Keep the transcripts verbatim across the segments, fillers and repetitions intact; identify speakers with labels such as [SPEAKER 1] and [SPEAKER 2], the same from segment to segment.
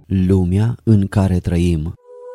[SPEAKER 1] lumea în care trăim.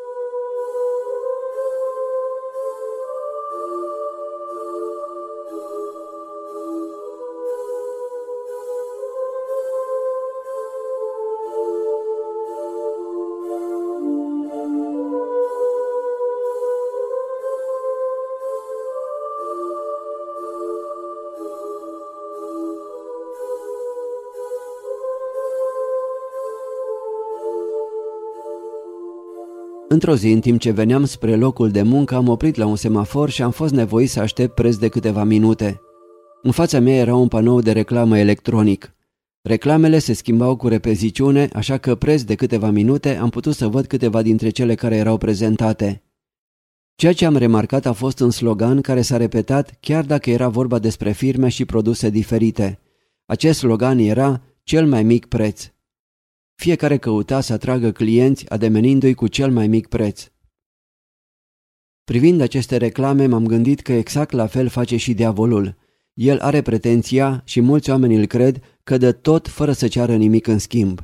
[SPEAKER 1] Într-o zi, în timp ce veneam spre locul de muncă, am oprit la un semafor și am fost nevoit să aștept preț de câteva minute. În fața mea era un panou de reclamă electronic. Reclamele se schimbau cu repeziciune, așa că preț de câteva minute am putut să văd câteva dintre cele care erau prezentate. Ceea ce am remarcat a fost un slogan care s-a repetat chiar dacă era vorba despre firme și produse diferite. Acest slogan era cel mai mic preț. Fiecare căuta să atragă clienți ademenindu-i cu cel mai mic preț. Privind aceste reclame, m-am gândit că exact la fel face și diavolul. El are pretenția, și mulți oameni îl cred, că dă tot fără să ceară nimic în schimb.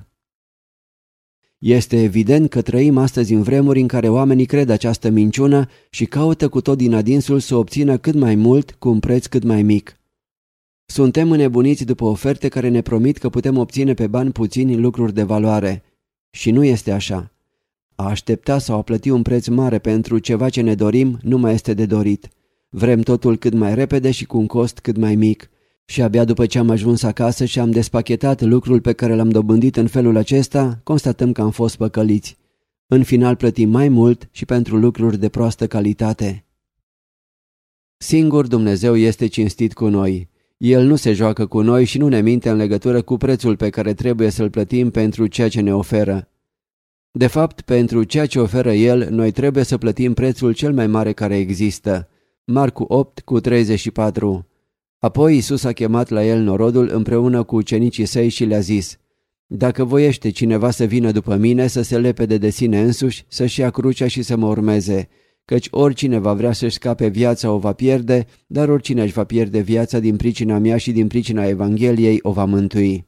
[SPEAKER 1] Este evident că trăim astăzi în vremuri în care oamenii cred această minciună și caută cu tot din adinsul să obțină cât mai mult cu un preț cât mai mic. Suntem înnebuniți după oferte care ne promit că putem obține pe bani puțini lucruri de valoare. Și nu este așa. A aștepta sau a plăti un preț mare pentru ceva ce ne dorim nu mai este de dorit. Vrem totul cât mai repede și cu un cost cât mai mic. Și abia după ce am ajuns acasă și am despachetat lucrul pe care l-am dobândit în felul acesta, constatăm că am fost păcăliți. În final plătim mai mult și pentru lucruri de proastă calitate. Singur Dumnezeu este cinstit cu noi. El nu se joacă cu noi și nu ne minte în legătură cu prețul pe care trebuie să-l plătim pentru ceea ce ne oferă. De fapt, pentru ceea ce oferă El, noi trebuie să plătim prețul cel mai mare care există. Marcu opt cu treizeci și patru. Apoi Iisus a chemat la El norodul împreună cu ucenicii săi și le-a zis: Dacă voiește cineva să vină după mine, să se lepede de sine însuși, să-și ia crucea și să mă urmeze. Căci oricine va vrea să-și scape viața o va pierde, dar oricine își va pierde viața din pricina mea și din pricina Evangheliei o va mântui.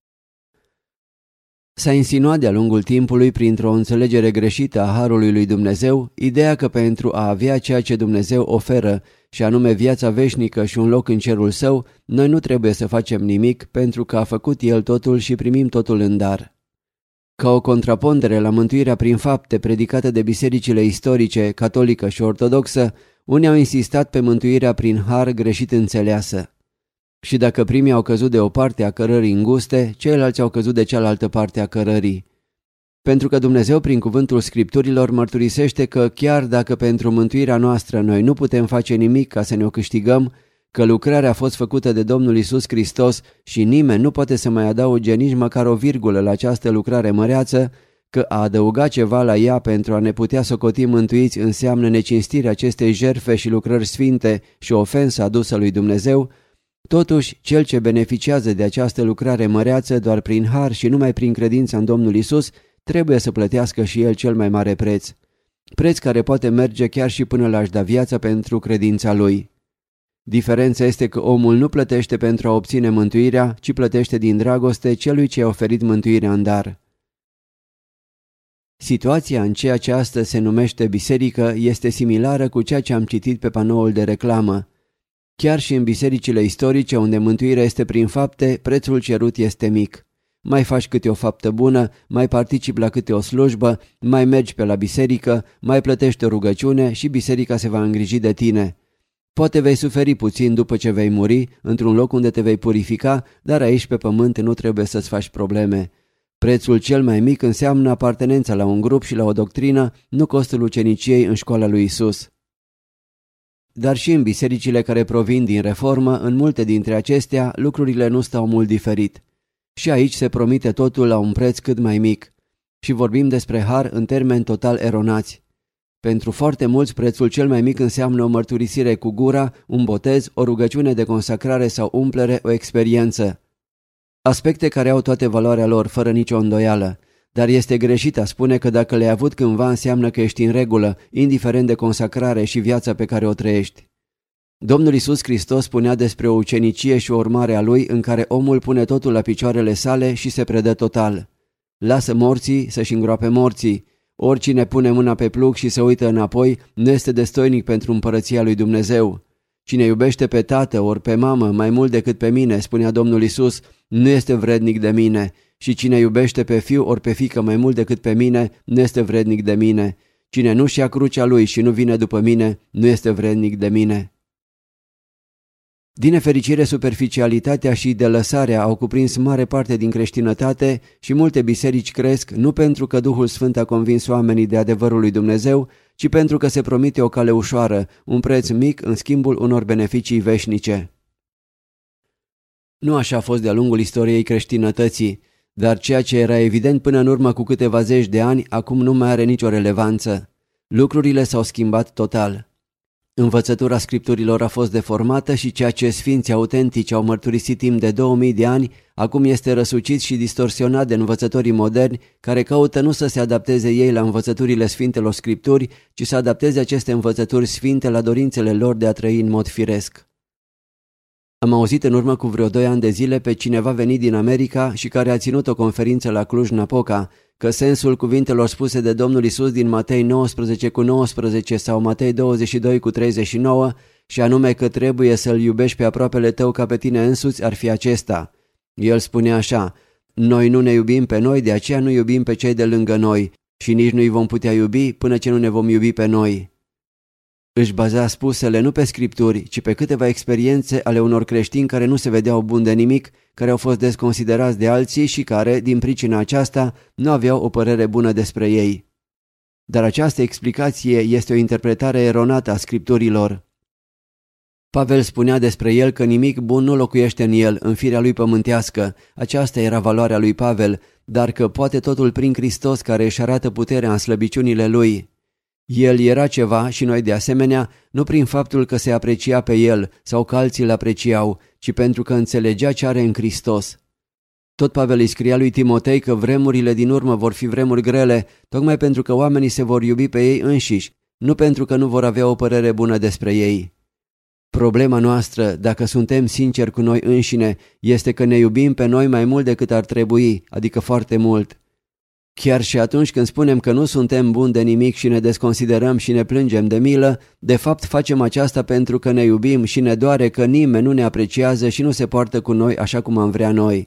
[SPEAKER 1] S-a insinuat de-a lungul timpului, printr-o înțelegere greșită a harului lui Dumnezeu, ideea că pentru a avea ceea ce Dumnezeu oferă, și anume viața veșnică și un loc în cerul său, noi nu trebuie să facem nimic pentru că a făcut El totul și primim totul în dar. Ca o contrapondere la mântuirea prin fapte predicată de bisericile istorice, catolică și ortodoxă, unii au insistat pe mântuirea prin har greșit înțeleasă. Și dacă primii au căzut de o parte a cărării înguste, ceilalți au căzut de cealaltă parte a cărării. Pentru că Dumnezeu, prin cuvântul Scripturilor, mărturisește că chiar dacă pentru mântuirea noastră noi nu putem face nimic ca să ne o câștigăm, că lucrarea a fost făcută de Domnul Iisus Hristos și nimeni nu poate să mai adauge nici măcar o virgulă la această lucrare măreață, că a adăuga ceva la ea pentru a ne putea socoti mântuiți înseamnă necinstirea acestei jertfe și lucrări sfinte și ofensă adusă lui Dumnezeu, totuși cel ce beneficiază de această lucrare măreață doar prin har și numai prin credința în Domnul Iisus trebuie să plătească și el cel mai mare preț. Preț care poate merge chiar și până la a-și da viața pentru credința lui. Diferența este că omul nu plătește pentru a obține mântuirea, ci plătește din dragoste celui ce a oferit mântuirea în dar. Situația în ceea ce astăzi se numește biserică este similară cu ceea ce am citit pe panoul de reclamă. Chiar și în bisericile istorice, unde mântuirea este prin fapte, prețul cerut este mic. Mai faci câte o faptă bună, mai participi la câte o slujbă, mai mergi pe la biserică, mai plătești o rugăciune și biserica se va îngriji de tine. Poate vei suferi puțin după ce vei muri, într-un loc unde te vei purifica, dar aici pe pământ nu trebuie să-ți faci probleme. Prețul cel mai mic înseamnă apartenența la un grup și la o doctrină, nu costul uceniciei în școala lui Isus. Dar și în bisericile care provin din reformă, în multe dintre acestea, lucrurile nu stau mult diferit. Și aici se promite totul la un preț cât mai mic. Și vorbim despre har în termeni total eronați. Pentru foarte mulți, prețul cel mai mic înseamnă o mărturisire cu gura, un botez, o rugăciune de consacrare sau umplere, o experiență. Aspecte care au toate valoarea lor, fără nicio îndoială. Dar este greșit a spune că dacă le-ai avut cândva înseamnă că ești în regulă, indiferent de consacrare și viața pe care o trăiești. Domnul Iisus Hristos spunea despre o ucenicie și o urmare a lui în care omul pune totul la picioarele sale și se predă total. lasă morții să-și îngroape morții. Oricine pune mâna pe plug și se uită înapoi nu este destoinic pentru împărăția lui Dumnezeu. Cine iubește pe tată ori pe mamă mai mult decât pe mine, spunea Domnul Iisus, nu este vrednic de mine. Și cine iubește pe fiu ori pe fiică mai mult decât pe mine, nu este vrednic de mine. Cine nu-și ia crucea lui și nu vine după mine, nu este vrednic de mine. Din nefericire, superficialitatea și delăsarea au cuprins mare parte din creștinătate și multe biserici cresc nu pentru că Duhul Sfânt a convins oamenii de adevărul lui Dumnezeu, ci pentru că se promite o cale ușoară, un preț mic în schimbul unor beneficii veșnice. Nu așa a fost de-a lungul istoriei creștinătății, dar ceea ce era evident până în urmă cu câteva zeci de ani, acum nu mai are nicio relevanță. Lucrurile s-au schimbat total. Învățătura Scripturilor a fost deformată și ceea ce sfinții autentici au mărturisit timp de două mii de ani, acum este răsucit și distorsionat de învățătorii moderni care caută nu să se adapteze ei la învățăturile Sfintelor Scripturi, ci să adapteze aceste învățături sfinte la dorințele lor de a trăi în mod firesc. Am auzit în urmă cu vreo doi ani de zile pe cineva venit din America și care a ținut o conferință la Cluj-Napoca, că sensul cuvintelor spuse de Domnul Iisus din Matei nouăsprezece cu nouăsprezece sau Matei douăzeci și doi cu treizeci și nouă, și anume că trebuie să-L iubești pe aproapele tău ca pe tine însuți, ar fi acesta. El spune așa: noi nu ne iubim pe noi, de aceea nu iubim pe cei de lângă noi și nici nu-i vom putea iubi până ce nu ne vom iubi pe noi. Își baza spusele nu pe scripturi, ci pe câteva experiențe ale unor creștini care nu se vedeau buni de nimic, care au fost desconsiderați de alții și care, din pricina aceasta, nu aveau o părere bună despre ei. Dar această explicație este o interpretare eronată a scripturilor. Pavel spunea despre el că nimic bun nu locuiește în el, în firea lui pământească. Aceasta era valoarea lui Pavel, dar că poate totul prin Hristos care își arată puterea în slăbiciunile lui. El era ceva și noi de asemenea, nu prin faptul că se aprecia pe el sau că alții îl apreciau, ci pentru că înțelegea ce are în Hristos. Tot Pavel îi scria lui Timotei că vremurile din urmă vor fi vremuri grele, tocmai pentru că oamenii se vor iubi pe ei înșiși, nu pentru că nu vor avea o părere bună despre ei. Problema noastră, dacă suntem sinceri cu noi înșine, este că ne iubim pe noi mai mult decât ar trebui, adică foarte mult. Chiar și atunci când spunem că nu suntem buni de nimic și ne desconsiderăm și ne plângem de milă, de fapt facem aceasta pentru că ne iubim și ne doare că nimeni nu ne apreciază și nu se poartă cu noi așa cum am vrea noi.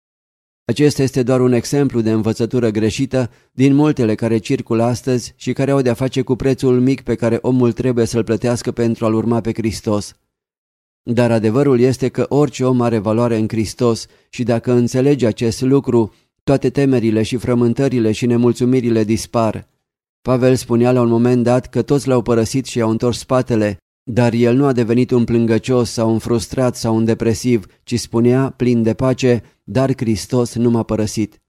[SPEAKER 1] Acesta este doar un exemplu de învățătură greșită din multele care circulă astăzi și care au de-a face cu prețul mic pe care omul trebuie să-l plătească pentru a-L urma pe Hristos. Dar adevărul este că orice om are valoare în Hristos și dacă înțelege acest lucru, toate temerile și frământările și nemulțumirile dispar. Pavel spunea la un moment dat că toți l-au părăsit și i-au întors spatele, dar el nu a devenit un plângăcios sau un frustrat sau un depresiv, ci spunea, plin de pace, dar Hristos nu m-a părăsit.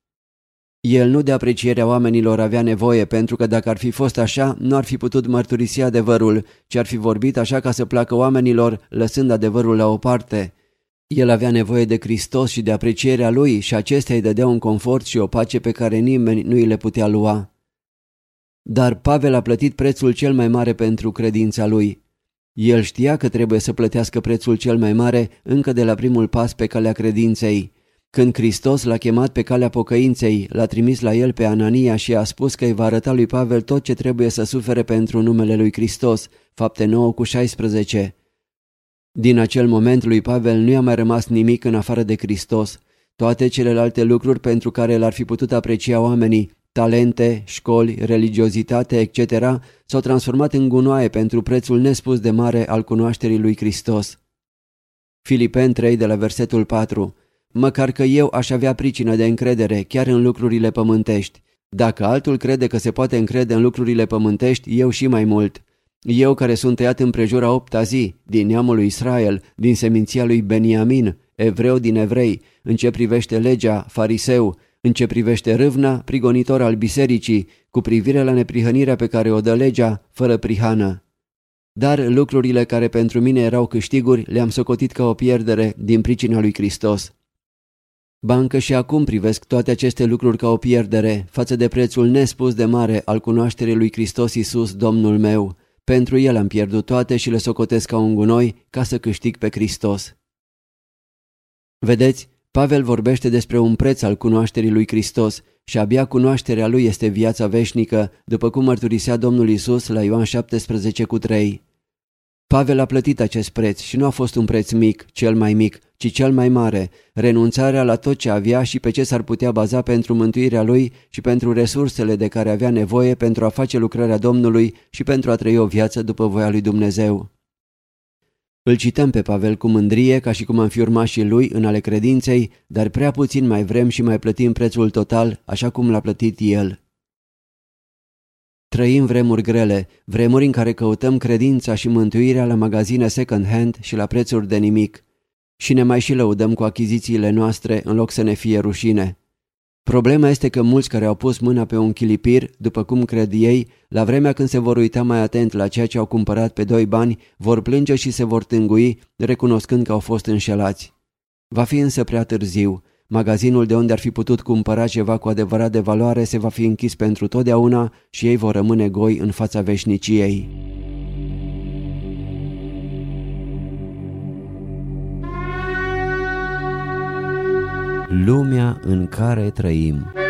[SPEAKER 1] El nu de aprecierea oamenilor avea nevoie, pentru că dacă ar fi fost așa, nu ar fi putut mărturisi adevărul, ci ar fi vorbit așa ca să placă oamenilor, lăsând adevărul la o parte. El avea nevoie de Hristos și de aprecierea Lui și acestea îi dădeau un confort și o pace pe care nimeni nu îi le putea lua. Dar Pavel a plătit prețul cel mai mare pentru credința lui. El știa că trebuie să plătească prețul cel mai mare încă de la primul pas pe calea credinței. Când Hristos l-a chemat pe calea pocăinței, l-a trimis la el pe Anania și a spus că îi va arăta lui Pavel tot ce trebuie să sufere pentru numele lui Hristos, Fapte nouă cu șaisprezece. Din acel moment lui Pavel nu i-a mai rămas nimic în afară de Hristos. Toate celelalte lucruri pentru care l-ar fi putut aprecia oamenii, talente, școli, religiozitate, et cetera, s-au transformat în gunoaie pentru prețul nespus de mare al cunoașterii lui Hristos. Filipeni trei de la versetul patru. Măcar că eu aș avea pricină de încredere chiar în lucrurile pământești. Dacă altul crede că se poate încrede în lucrurile pământești, eu și mai mult. Eu care sunt tăiat împrejur a opta zi, din neamul lui Israel, din seminția lui Beniamin, evreu din evrei, în ce privește legea, fariseu, în ce privește râvna, prigonitor al bisericii, cu privire la neprihănirea pe care o dă legea, fără prihană. Dar lucrurile care pentru mine erau câștiguri le-am socotit ca o pierdere din pricina lui Hristos. Ba încă și acum privesc toate aceste lucruri ca o pierdere față de prețul nespus de mare al cunoașterii lui Hristos Iisus, Domnul meu. Pentru El am pierdut toate și le socotesc ca un gunoi ca să câștig pe Hristos. Vedeți, Pavel vorbește despre un preț al cunoașterii lui Hristos și abia cunoașterea lui este viața veșnică, după cum mărturisea Domnul Iisus la Ioan șaptesprezece cu trei. Pavel a plătit acest preț și nu a fost un preț mic, cel mai mic, ci cel mai mare, renunțarea la tot ce avea și pe ce s-ar putea baza pentru mântuirea lui și pentru resursele de care avea nevoie pentru a face lucrarea Domnului și pentru a trăi o viață după voia lui Dumnezeu. Îl cităm pe Pavel cu mândrie, ca și cum am fi urmașii lui în ale credinței, dar prea puțin mai vrem și mai plătim prețul total, așa cum l-a plătit el. Trăim vremuri grele, vremuri în care căutăm credința și mântuirea la magazine second-hand și la prețuri de nimic. Și ne mai și lăudăm cu achizițiile noastre în loc să ne fie rușine. Problema este că mulți care au pus mâna pe un chilipir, după cum cred ei, la vremea când se vor uita mai atent la ceea ce au cumpărat pe doi bani, vor plânge și se vor tângui, recunoscând că au fost înșelați. Va fi însă prea târziu. Magazinul de unde ar fi putut cumpăra ceva cu adevărat de valoare se va fi închis pentru totdeauna și ei vor rămâne goi în fața veșniciei. Lumea în care trăim.